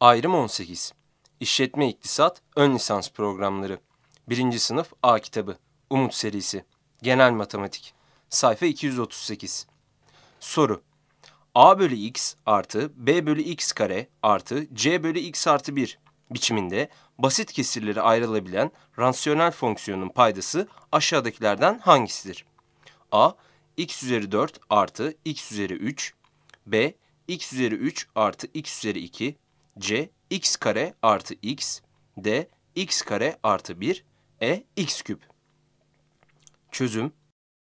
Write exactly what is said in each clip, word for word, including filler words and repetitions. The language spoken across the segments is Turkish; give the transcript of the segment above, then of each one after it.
Ayrım on sekiz. İşletme İktisat Ön Lisans Programları. birinci Sınıf A Kitabı. Umut Serisi. Genel Matematik. Sayfa iki yüz otuz sekiz. Soru. A bölü x artı b bölü x kare artı c bölü x artı bir biçiminde basit kesirleri ayrılabilen rasyonel fonksiyonun paydası aşağıdakilerden hangisidir? A. X üzeri dört artı x üzeri üç. B. X üzeri üç artı x üzeri iki. C. X kare artı x. D. X kare artı bir. E. X küp. Çözüm.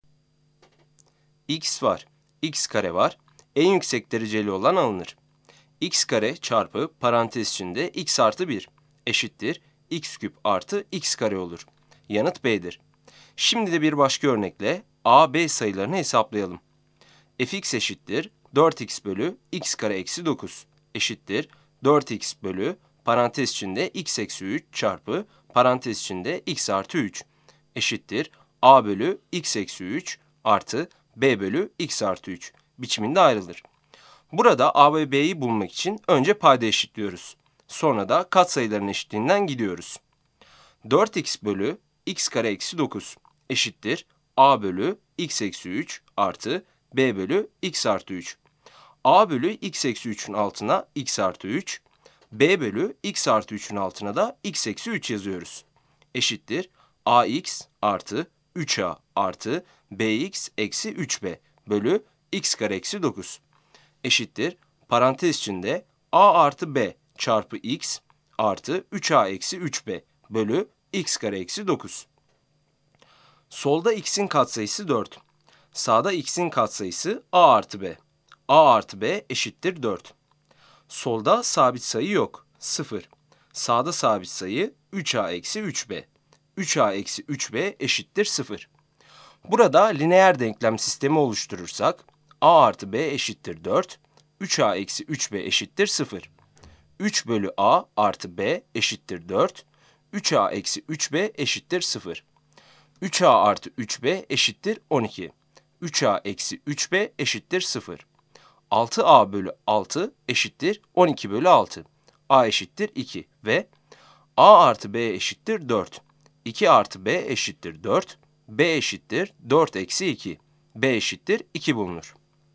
X var. X kare var. En yüksek dereceli olan alınır. X kare çarpı parantez içinde x artı bir eşittir x küp artı x kare olur. Yanıt B'dir. Şimdi de bir başka örnekle A, B sayılarını hesaplayalım. Fx eşittir dört x bölü x kare eksi dokuz eşittir dört x bölü parantez içinde x eksi üç çarpı parantez içinde x artı üç eşittir A bölü x eksi üç artı B bölü x artı üç biçiminde ayrılır. Burada A ve B'yi bulmak için önce payda eşitliyoruz. Sonra da katsayıların eşitliğinden gidiyoruz. dört x bölü x kare eksi dokuz eşittir A bölü x eksi üç artı B bölü x artı üç. A bölü x eksi üçün altına x artı üç, B bölü x artı üçün altına da x eksi üç yazıyoruz. Eşittir ax artı üç a artı bx eksi üç b bölü x kare eksi dokuz. Eşittir parantez içinde a artı b çarpı x artı üç a eksi üç b bölü x kare eksi dokuz. Solda x'in katsayısı dört. Sağda x'in katsayısı a artı b. A artı b eşittir dört. Solda sabit sayı yok. sıfır. Sağda sabit sayı üç a eksi üç b. üç a eksi üç b eşittir sıfır. Burada lineer denklem sistemi oluşturursak a artı b eşittir dört. üç a eksi üç b eşittir sıfır. üç bölü a artı b eşittir dört. üç a eksi üç b eşittir sıfır. üç a artı üç b eşittir on iki. üç a eksi üç b eşittir sıfır. altı a bölü altı eşittir on iki bölü altı. A eşittir iki ve a artı b eşittir dört. iki artı b eşittir dört. B eşittir dört eksi iki. B eşittir iki bulunur.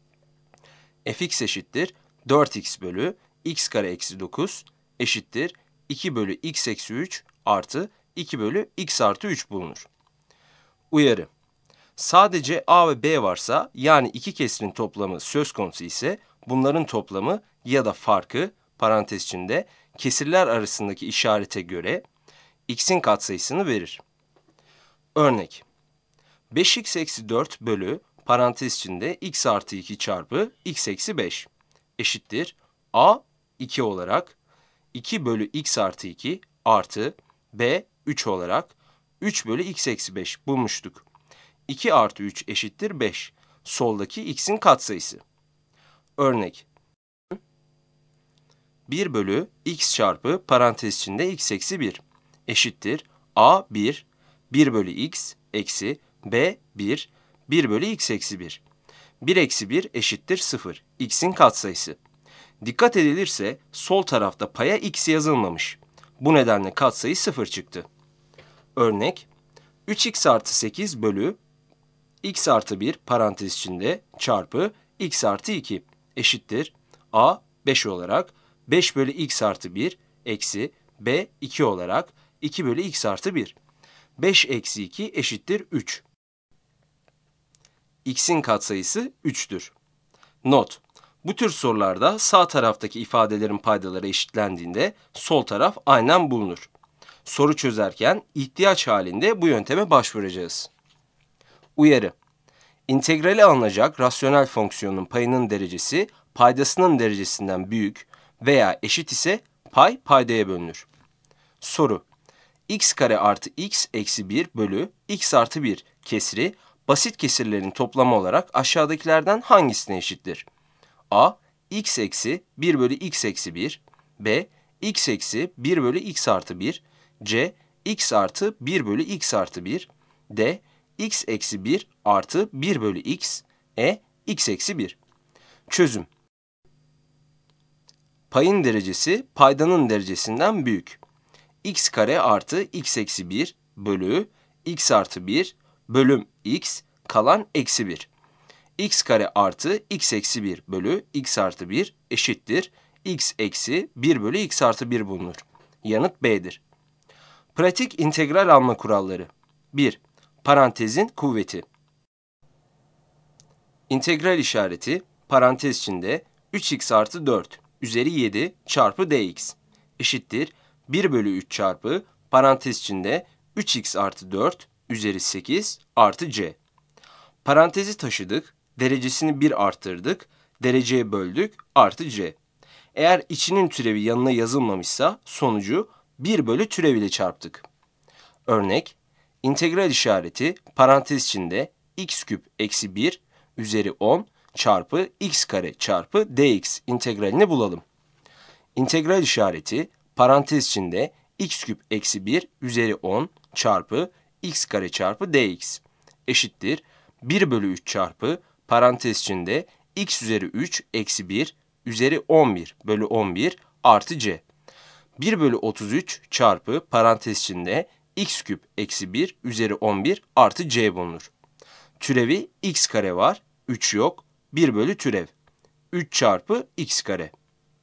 Fx eşittir dört x bölü x kare eksi dokuz eşittir iki bölü x eksi üç artı iki bölü x artı üç bulunur. Uyarı. Sadece a ve b varsa yani iki kesirin toplamı söz konusu ise bunların toplamı ya da farkı parantez içinde kesirler arasındaki işarete göre x'in katsayısını verir. Örnek. beş x eksi dört bölü parantez içinde x artı iki çarpı x eksi beş eşittir a iki olarak iki bölü x artı iki artı b üç olarak üç bölü x eksi beş bulmuştuk. iki artı üç eşittir beş. Soldaki x'in katsayısı. Örnek. bir bölü x çarpı parantez içinde x eksi bir eşittir a bir, bir bölü x eksi b bir, bir bölü x eksi bir. bir eksi bir eşittir sıfır. X'in katsayısı. Dikkat edilirse sol tarafta paya x yazılmamış. Bu nedenle katsayı sıfır çıktı. Örnek. üç x artı sekiz bölü x artı bir parantez içinde çarpı x artı iki eşittir a beş olarak beş bölü x artı bir eksi b iki olarak iki bölü x artı bir. beş eksi iki eşittir üç. X'in katsayısı üç'tür. Not. Bu tür sorularda sağ taraftaki ifadelerin paydaları eşitlendiğinde sol taraf aynen bulunur. Soru çözerken ihtiyaç halinde bu yönteme başvuracağız. Uyarı. İntegrale alınacak rasyonel fonksiyonun payının derecesi paydasının derecesinden büyük veya eşit ise pay paydaya bölünür. Soru. X kare artı x eksi bir bölü x artı bir kesri basit kesirlerin toplamı olarak aşağıdakilerden hangisine eşittir? A. X eksi bir bölü x eksi bir. B. X eksi bir bölü x artı bir. C. X artı bir bölü x artı bir. D. X eksi bir artı bir bölü x. E. X eksi bir. Çözüm. Payın derecesi paydanın derecesinden büyük. X kare artı x eksi bir bölü x artı bir bölüm x kalan eksi bir. X kare artı x eksi bir bölü x artı bir eşittir. X eksi bir bölü x artı bir bulunur. Yanıt B'dir. Pratik integral alma kuralları. bir. Parantezin kuvveti. İntegral işareti parantez içinde üç x artı dört üzeri yedi çarpı dx eşittir. bir bölü üç çarpı parantez içinde üç x artı dört üzeri sekiz artı c. Parantezi taşıdık, derecesini bir arttırdık, dereceye böldük artı c. Eğer içinin türevi yanına yazılmamışsa sonucu bir bölü türev ile çarptık. Örnek, integral işareti parantez içinde x küp eksi bir üzeri on çarpı x kare çarpı dx integralini bulalım. İntegral işareti parantez içinde x küp eksi bir üzeri on çarpı x kare çarpı dx eşittir. bir bölü üç çarpı parantez içinde x üzeri üç eksi bir üzeri on bir bölü on bir artı c. bir bölü otuz üç çarpı parantez içinde x küp eksi bir üzeri on bir artı c bulunur. Türevi x kare var, üç yok, bir bölü türev. üç çarpı x kare.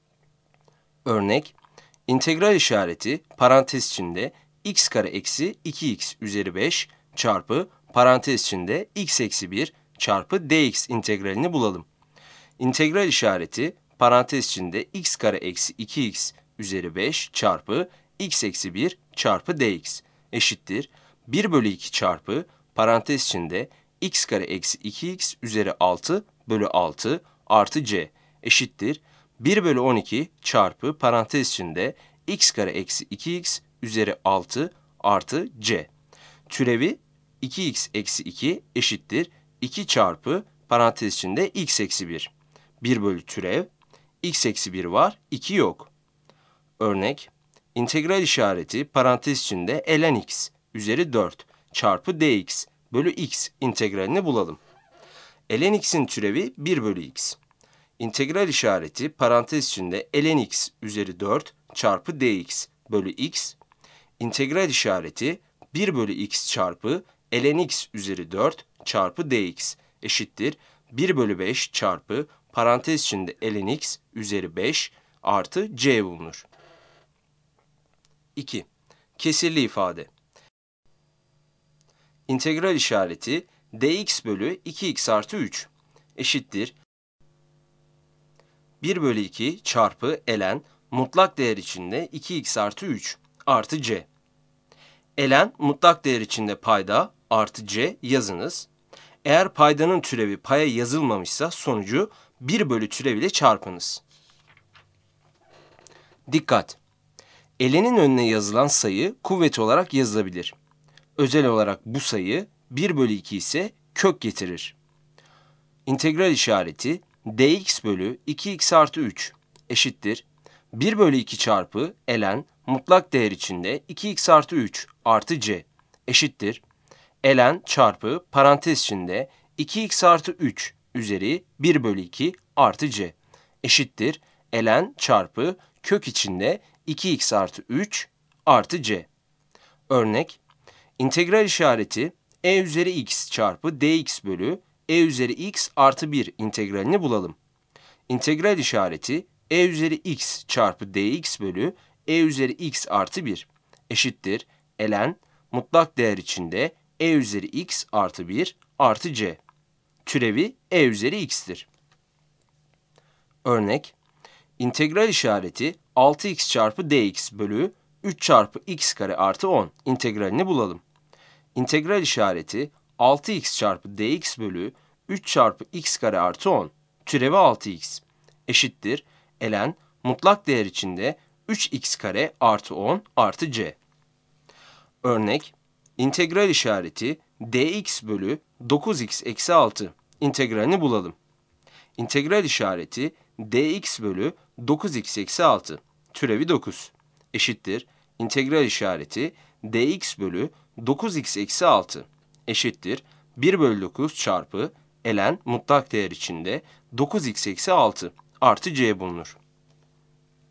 Örnek, integral işareti parantez içinde x kare eksi iki x üzeri beş çarpı parantez içinde x eksi bir çarpı dx integralini bulalım. İntegral işareti parantez içinde x kare eksi iki x üzeri beş çarpı x eksi bir çarpı dx eşittir. bir bölü iki çarpı parantez içinde x kare eksi iki x üzeri altı bölü altı artı c eşittir. bir bölü on iki çarpı parantez içinde x kare eksi iki x üzeri altı artı c. Türevi iki x eksi iki eşittir. iki çarpı parantez içinde x eksi bir. bir bölü türev, x eksi bir var, iki yok. Örnek, integral işareti parantez içinde ln x üzeri dört çarpı dx bölü x integralini bulalım. ln x'in türevi bir bölü x. İntegral işareti parantez içinde ln x üzeri dört çarpı dx bölü x. İntegral işareti bir bölü x çarpı ln x üzeri dört çarpı dx eşittir. bir bölü beş çarpı parantez içinde ln x üzeri beş artı c bulunur. iki. Kesirli ifade. İntegral işareti dx bölü iki x artı üç eşittir. bir bölü iki çarpı ln mutlak değer içinde iki x artı üç artı c. Ln mutlak değer içinde payda artı c yazınız. Eğer paydanın türevi paya yazılmamışsa sonucu bir bölü türev ile çarpınız. Dikkat! Ln'in önüne yazılan sayı kuvvet olarak yazılabilir. Özel olarak bu sayı bir bölü iki ise kök getirir. İntegral işareti dx bölü iki x artı üç eşittir. bir bölü iki çarpı ln mutlak değer içinde iki x artı üç artı c eşittir. Ln çarpı parantez içinde iki x artı üç üzeri bir bölü iki artı c eşittir. Ln çarpı kök içinde iki x artı üç artı c. Örnek, integral işareti e üzeri x çarpı dx bölü e üzeri x artı bir integralini bulalım. İntegral işareti e üzeri x çarpı dx bölü e üzeri x artı bir eşittir. Ln mutlak değer içinde e üzeri x artı bir artı c. Türevi e üzeri x'tir. Örnek, integral işareti altı x çarpı dx bölü üç çarpı x kare artı on integralini bulalım. İntegral işareti altı x çarpı dx bölü üç çarpı x kare artı on türevi altı x eşittir. Ln mutlak değer içinde üç x kare artı on artı c. Örnek, integral işareti dx bölü dokuz x eksi altı integralini bulalım. İntegral işareti dx bölü dokuz x eksi altı türevi dokuz eşittir. İntegral işareti dx bölü dokuz x eksi altı eşittir. bir bölü dokuz çarpı ln mutlak değer içinde dokuz x eksi altı artı c bulunur.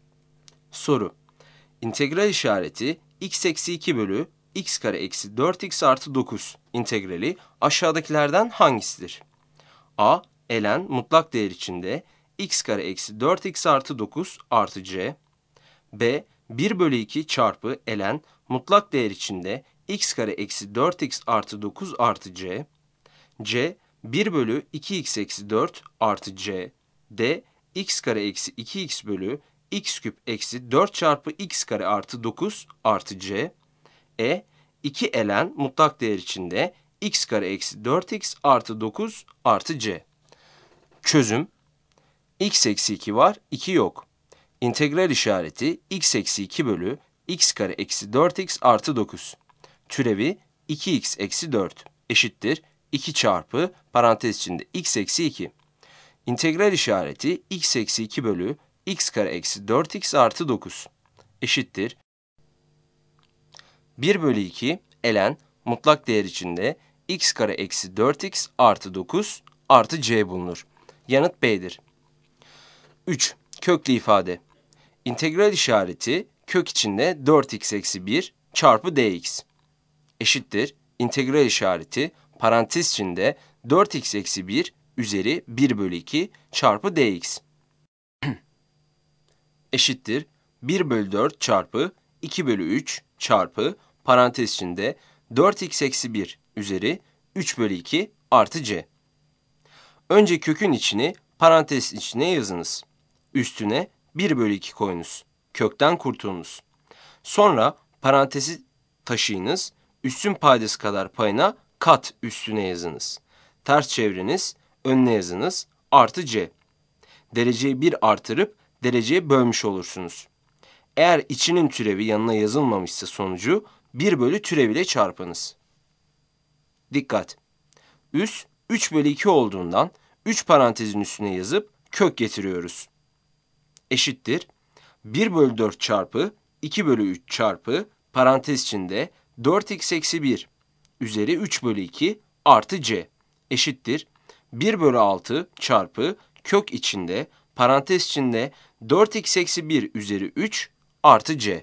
Soru. İntegral işareti x eksi iki bölü x kare eksi dört x artı dokuz integrali aşağıdakilerden hangisidir? A. Ln mutlak değer içinde x kare eksi dört x artı dokuz artı c. B. bir bölü iki çarpı ln mutlak değer içinde x kare eksi dört x artı dokuz artı c. C. bir bölü iki x eksi dört artı c. D. x kare eksi iki x bölü x küp eksi dört çarpı x kare artı dokuz artı c. E. iki ln mutlak değer içinde x kare eksi dört x artı dokuz artı c. Çözüm. X eksi iki var, iki yok. İntegral işareti x eksi iki bölü x kare eksi dört x artı dokuz. Türevi iki x eksi dört eşittir iki çarpı parantez içinde x eksi iki. İntegral işareti x eksi iki bölü x kare eksi dört x artı dokuz eşittir bir bölü iki ln mutlak değer içinde x kare eksi dört x artı dokuz artı c bulunur. Yanıt B'dir. üç. Köklü ifade. İntegral işareti kök içinde dört x eksi bir çarpı dx eşittir. İntegral işareti parantez içinde dört x eksi bir üzeri bir bölü iki çarpı dx eşittir. bir bölü dört çarpı iki bölü üç çarpı parantez içinde dört x eksi bir üzeri üç bölü iki artı c. Önce kökün içini parantez içine yazınız. Üstüne bir bölü iki koyunuz. Kökten kurtulunuz. Sonra parantezi taşıyınız. Üstün paydası kadar payına kat üstüne yazınız. Ters çeviriniz, önüne yazınız. Artı c. Dereceyi bir artırıp dereceye bölmüş olursunuz. Eğer içinin türevi yanına yazılmamışsa sonucu bir bölü türev ile çarpınız. Dikkat! Üs üç bölü iki olduğundan üç parantezin üstüne yazıp kök getiriyoruz. Eşittir. bir bölü dört çarpı iki bölü üç çarpı parantez içinde dört x eksi bir üzeri üç bölü iki artı c eşittir. bir bölü altı çarpı kök içinde parantez içinde dört x eksi bir üzeri üç artı c.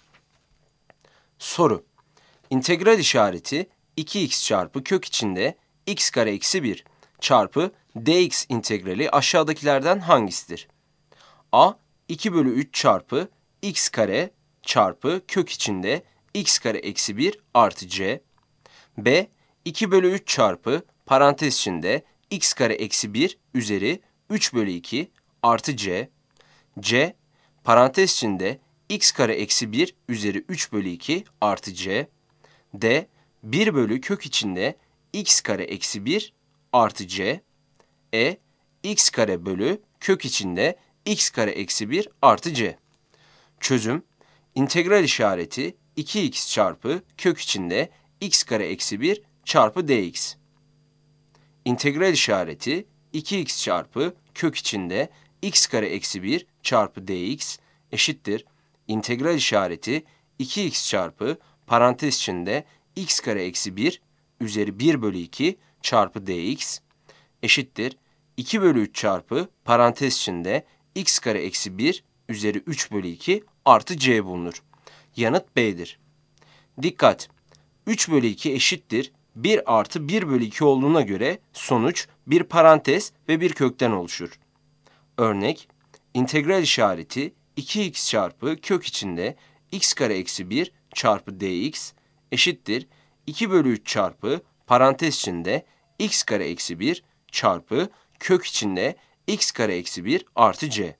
Soru. İntegral işareti iki x çarpı kök içinde x kare eksi bir çarpı dx integrali aşağıdakilerden hangisidir? A. iki bölü üç çarpı x kare çarpı kök içinde x kare eksi bir artı c. B. iki bölü üç çarpı parantez içinde x kare eksi bir üzeri üç bölü iki artı c. C. Parantez içinde x kare eksi bir üzeri üç bölü iki artı c. D. bir bölü kök içinde x kare eksi bir artı c. E. X kare bölü kök içinde x kare eksi bir artı c. Çözüm. İntegral işareti iki x çarpı kök içinde x kare eksi bir çarpı dx. İntegral işareti iki x çarpı kök içinde x kare eksi bir çarpı dx eşittir. İntegral işareti iki x çarpı parantez içinde x kare eksi bir üzeri bir bölü iki çarpı dx eşittir. iki bölü üç çarpı parantez içinde x kare eksi bir üzeri üç bölü iki artı c bulunur. Yanıt B'dir. Dikkat! üç bölü iki eşittir bir artı bir bölü iki olduğuna göre sonuç bir parantez ve bir kökten oluşur. Örnek, integral işareti iki x çarpı kök içinde x kare eksi bir çarpı dx eşittir iki bölü üç çarpı parantez içinde x kare eksi bir çarpı kök içinde x kare eksi bir artı c.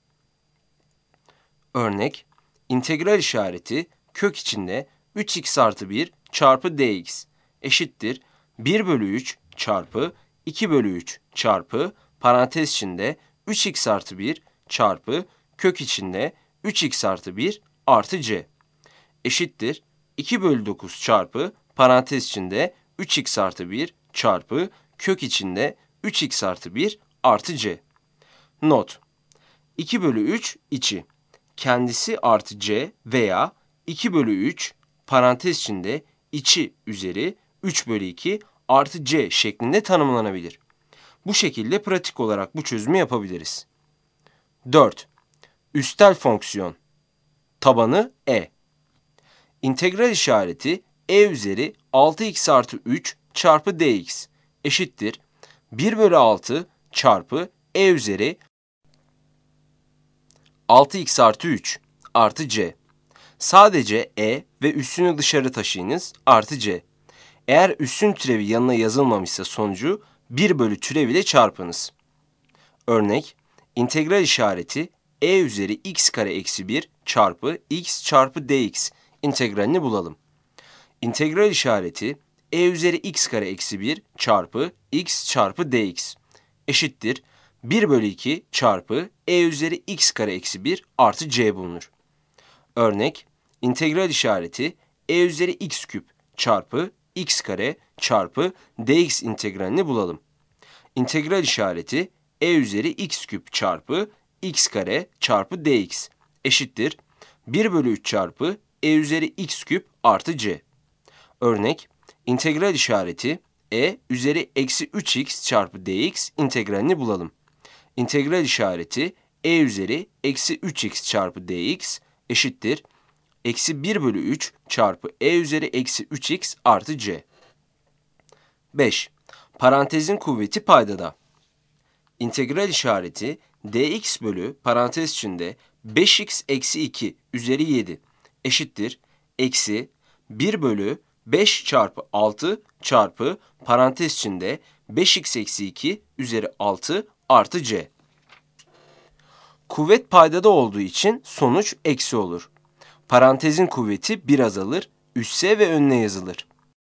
Örnek, integral işareti kök içinde üç x artı bir çarpı dx eşittir bir bölü üç çarpı iki bölü üç çarpı parantez içinde üç x artı bir çarpı kök içinde üç x artı bir artı c eşittir iki bölü dokuz çarpı parantez içinde üç x artı bir çarpı kök içinde üç x artı bir artı c. Not: iki bölü üç içi kendisi artı c veya iki bölü üç parantez içinde içi üzeri üç bölü iki artı c şeklinde tanımlanabilir. Bu şekilde pratik olarak bu çözümü yapabiliriz. dört. Üstel fonksiyon. tabanı e. İntegral işareti e üzeri altı x artı üç çarpı dx eşittir bir bölü altı çarpı e üzeri altı x artı üç artı c. Sadece e ve üssünü dışarı taşıyınız artı c. Eğer üssün türevi yanına yazılmamışsa sonucu bir bölü türev ile çarpınız. Örnek, integral işareti e üzeri x kare eksi bir çarpı x çarpı dx integralini bulalım. İntegral işareti e üzeri x kare eksi bir çarpı x çarpı dx eşittir bir bölü iki çarpı e üzeri x kare eksi bir artı c bulunur. Örnek, integral işareti e üzeri x küp çarpı x kare çarpı dx integralini bulalım. İntegral işareti e üzeri x küp çarpı x kare çarpı dx eşittir bir bölü üç çarpı e üzeri x küp artı c. Örnek, integral işareti e üzeri eksi üç x çarpı dx integralini bulalım. İntegral işareti e üzeri eksi üç x çarpı dx eşittir eksi bir bölü üç çarpı e üzeri eksi üç x artı c. beş. Parantezin kuvveti paydada. İntegral işareti dx bölü parantez içinde beş x eksi iki üzeri yedi eşittir eksi bir bölü beş çarpı altı çarpı parantez içinde beş x eksi iki üzeri altı artı c. Kuvvet paydada olduğu için sonuç eksi olur. Parantezin kuvveti bir azalır, üsse ve önüne yazılır.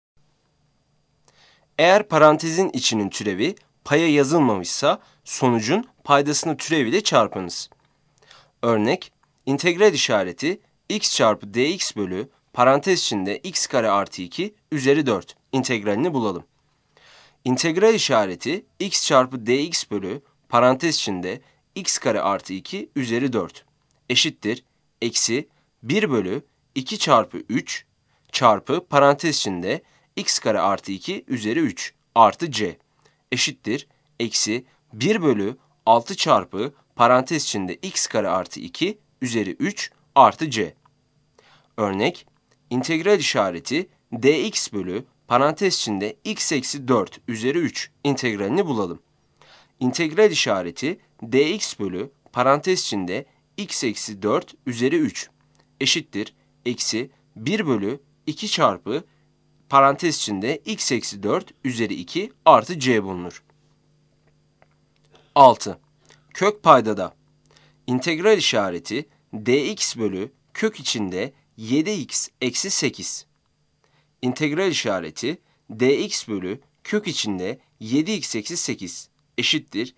Eğer parantezin içinin türevi paya yazılmamışsa sonucun paydasını türev ile çarpınız. Örnek, integral işareti x çarpı dx bölü parantez içinde x kare artı iki üzeri dört integralini bulalım. İntegral işareti x çarpı dx bölü parantez içinde x kare artı iki üzeri dört eşittir eksi bir bölü iki çarpı üç çarpı parantez içinde x kare artı iki üzeri üç artı c eşittir eksi bir bölü altı çarpı parantez içinde x kare artı iki üzeri üç artı c. Örnek, integral işareti dx bölü parantez içinde x eksi dört üzeri üç integralini bulalım. İntegral işareti dx bölü parantez içinde x eksi dört üzeri üç eşittir eksi bir bölü iki çarpı parantez içinde x eksi dört üzeri iki artı c bulunur. altı. Kök paydada. İntegral işareti dx bölü kök içinde yedi x eksi sekiz. İntegral işareti dx bölü kök içinde yedi x eksi sekiz eşittir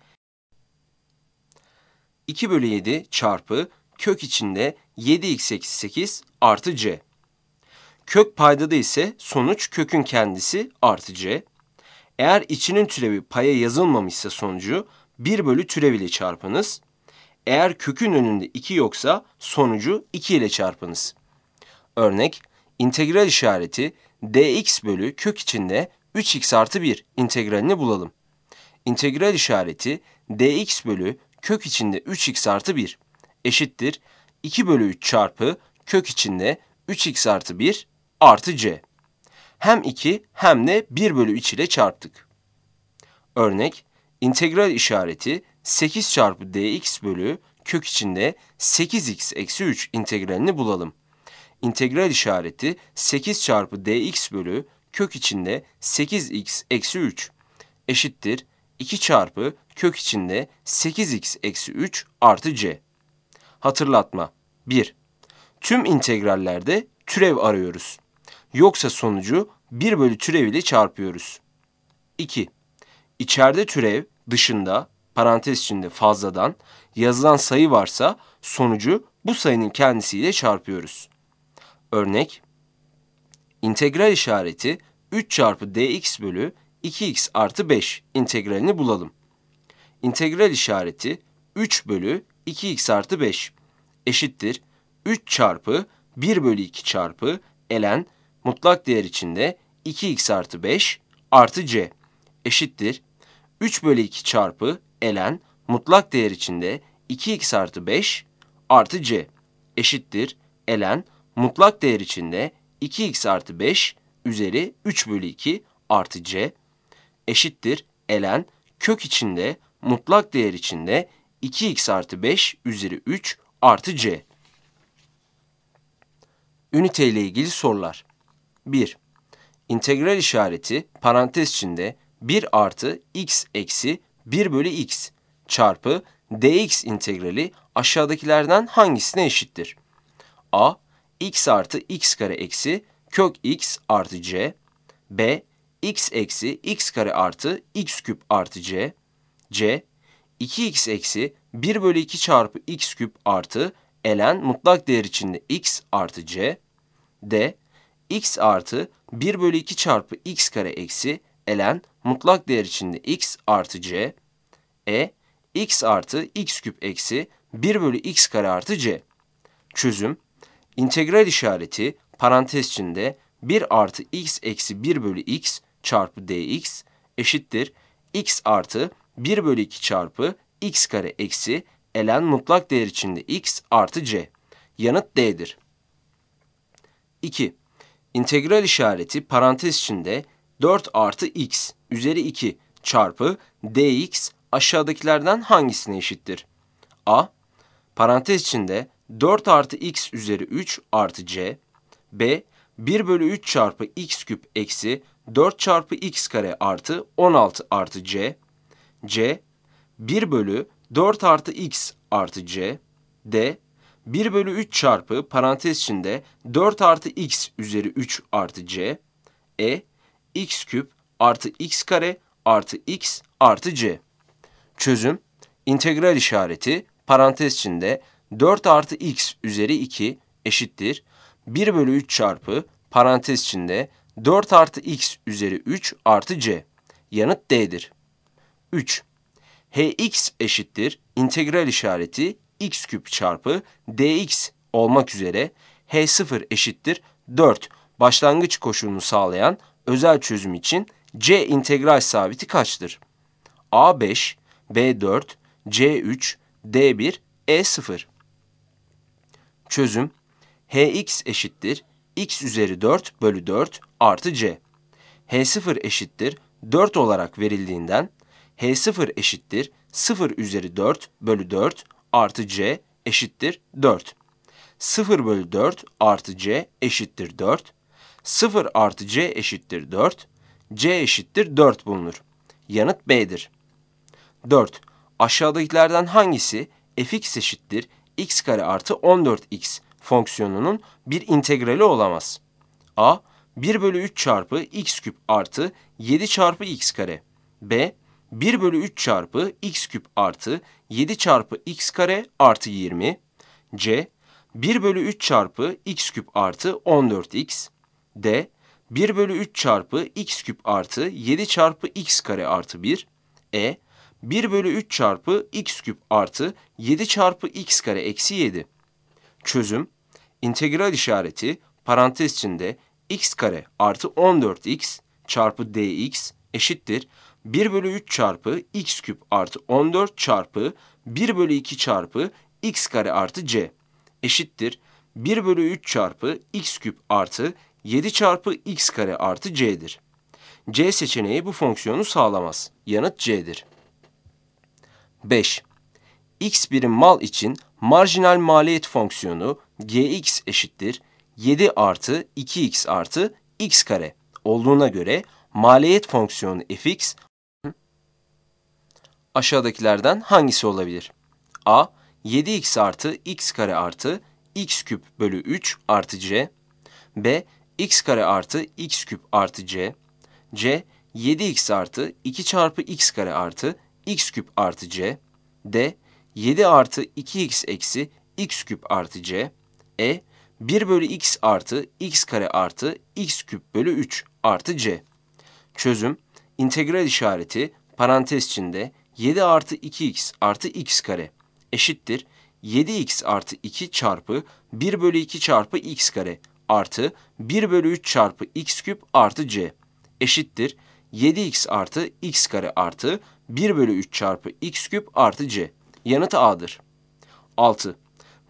iki bölü yedi çarpı kök içinde yedi x eksi sekiz artı c. Kök paydada ise sonuç kökün kendisi artı c. Eğer içinin türevi paya yazılmamışsa sonucu bir bölü türev ile çarpınız. Eğer kökün önünde iki yoksa sonucu iki ile çarpınız. Örnek, integral işareti dx bölü kök içinde üç x artı bir integralini bulalım. İntegral işareti dx bölü kök içinde üç x artı bir eşittir iki bölü üç çarpı kök içinde üç x artı bir artı c. Hem iki hem de bir bölü üç ile çarptık. Örnek, integral işareti sekiz çarpı dx bölü kök içinde sekiz x eksi üç integralini bulalım. İntegral işareti sekiz çarpı dx bölü kök içinde sekiz x eksi üç eşittir iki çarpı kök içinde sekiz x eksi üç artı c. Hatırlatma. bir. Tüm integrallerde türev arıyoruz. Yoksa sonucu bir bölü türev ile çarpıyoruz. iki. İçeride türev, dışında, parantez içinde fazladan yazılan sayı varsa sonucu bu sayının kendisiyle çarpıyoruz. Örnek, integral işareti üç çarpı dx bölü iki x artı beş integralini bulalım. İntegral işareti üç bölü iki x artı beş eşittir üç çarpı bir bölü iki çarpı ln mutlak değer içinde iki x artı beş artı c eşittir üç bölü iki çarpı ln mutlak değer içinde iki x artı beş artı c eşittir ln mutlak değer içinde iki x artı beş üzeri üç bölü iki artı c eşittir ln kök içinde mutlak değer içinde iki x artı beş üzeri üç artı c. Ünite ile ilgili sorular. bir. İntegral işareti parantez içinde bir artı x eksi bir bölü x çarpı dx integrali aşağıdakilerden hangisine eşittir? A. X artı x kare eksi kök x artı c. B. X eksi x kare artı x küp artı c. C. iki x eksi bir bölü iki çarpı x küp artı ln mutlak değer içinde x artı c. D. X artı bir bölü iki çarpı x kare eksi ln mutlak değer içinde x artı c. E. X artı x küp eksi bir bölü x kare artı c. Çözüm. İntegral işareti parantez içinde bir artı x eksi bir bölü x çarpı dx eşittir x artı bir bölü iki çarpı x kare eksi ln mutlak değer içinde x artı c. Yanıt D'dir. iki. İntegral işareti parantez içinde dört artı x üzeri iki çarpı dx aşağıdakilerden hangisine eşittir? A. Parantez içinde dört artı x üzeri üç artı c. B. bir bölü üç çarpı x küp eksi dört çarpı x kare artı on altı artı c. C. bir bölü dört artı x artı c. D. bir bölü üç çarpı parantez içinde dört artı x üzeri üç artı c. E. X küp artı x kare artı x artı c. Çözüm. İntegral işareti parantez içinde dört artı x üzeri iki eşittir bir bölü üç çarpı parantez içinde dört artı x üzeri üç artı c. Yanıt D'dir. üç. Hx eşittir integral işareti x küp çarpı dx olmak üzere h sıfır eşittir dört başlangıç koşulunu sağlayan özel çözüm için c integral sabiti kaçtır? A beş, B dört, C üç, D bir, E sıfır. Çözüm. Hx eşittir x üzeri dört bölü dört artı c. h sıfır eşittir dört olarak verildiğinden h sıfır eşittir sıfır üzeri dört bölü dört artı c eşittir dört. sıfır bölü dört artı c eşittir dört. sıfır artı c eşittir dört. C eşittir dört bulunur. Yanıt B'dir. dört. Aşağıdakilerden hangisi fx eşittir x kare artı on dört x fonksiyonunun bir integrali olamaz? A. bir bölü üç çarpı x küp artı yedi çarpı x kare. B. bir bölü üç çarpı x küp artı yedi çarpı x kare artı yirmi. C. bir bölü üç çarpı x küp artı on dört x. D. bir bölü üç çarpı x küp artı yedi çarpı x kare artı bir. E. bir bölü üç çarpı x küp artı yedi çarpı x kare eksi yedi. Çözüm. İntegral işareti parantez içinde x kare artı on dört x çarpı dx eşittir bir bölü üç çarpı x küp artı on dört çarpı bir bölü iki çarpı x kare artı c eşittir bir bölü üç çarpı x küp artı yedi çarpı x kare artı c'dir. C seçeneği bu fonksiyonu sağlamaz. Yanıt C'dir. beş. X birim mal için marjinal maliyet fonksiyonu gx eşittir yedi artı iki x artı x kare olduğuna göre maliyet fonksiyonu fx aşağıdakilerden hangisi olabilir? A. yedi x artı x kare artı x küp bölü üç artı c. B. X kare artı x küp artı c. C. yedi x artı iki çarpı x kare artı x küp artı c. D. yedi artı iki x eksi x küp artı c. E. bir bölü x artı x kare artı x küp bölü üç artı c. Çözüm. İntegral işareti parantez içinde yedi artı iki x artı x kare eşittir yedi x artı iki çarpı bir bölü iki çarpı x kare artı bir bölü üç çarpı x küp artı c eşittir yedi x artı x kare artı bir bölü üç çarpı x küp artı c. Yanıt A'dır. altı.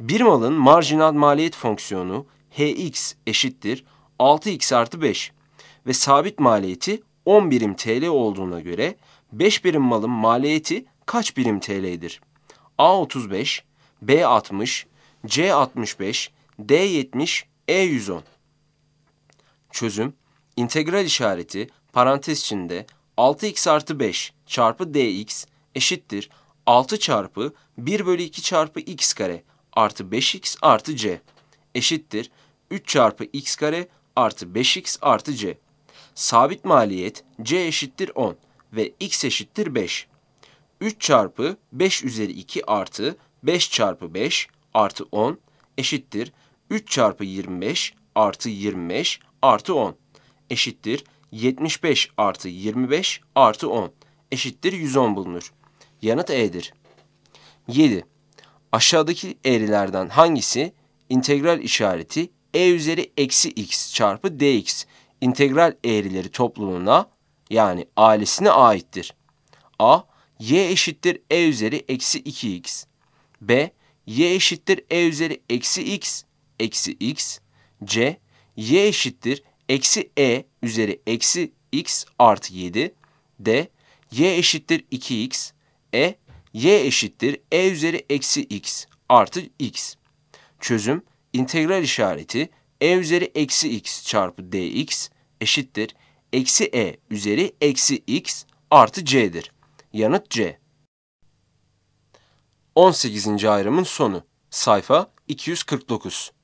Bir malın marjinal maliyet fonksiyonu Hx eşittir altı x artı beş ve sabit maliyeti on birim T L olduğuna göre beş birim malın maliyeti kaç birim T L'dir? A otuz beş, B altmış, C altmış beş, D yetmiş, E yüz on. Çözüm: İntegral işareti parantez içinde altı x artı beş çarpı dx eşittir altı çarpı bir bölü iki çarpı x kare artı beş x artı c eşittir üç çarpı x kare artı beş x artı c. Sabit maliyet c eşittir on ve x eşittir beş. üç çarpı beş üzeri iki artı beş çarpı beş artı on eşittir üç çarpı yirmi beş artı yirmi beş artı on eşittir yetmiş beş artı yirmi beş artı on eşittir yüz on bulunur. Yanıt E'dir. yedi. Aşağıdaki eğrilerden hangisi integral işareti e üzeri eksi x çarpı dx integral eğrileri topluluğuna yani ailesine aittir? A. Y eşittir e üzeri eksi iki x. B. Y eşittir e üzeri eksi x eksi x. C. Y eşittir eksi e üzeri eksi x artı yedi. D. Y eşittir iki x. E. Y eşittir e üzeri eksi x artı x. Çözüm: integral işareti e üzeri eksi x çarpı dx eşittir eksi e üzeri eksi x artı c'dir. Yanıt C. on sekizinci ayrımın sonu. Sayfa iki yüz kırk dokuz.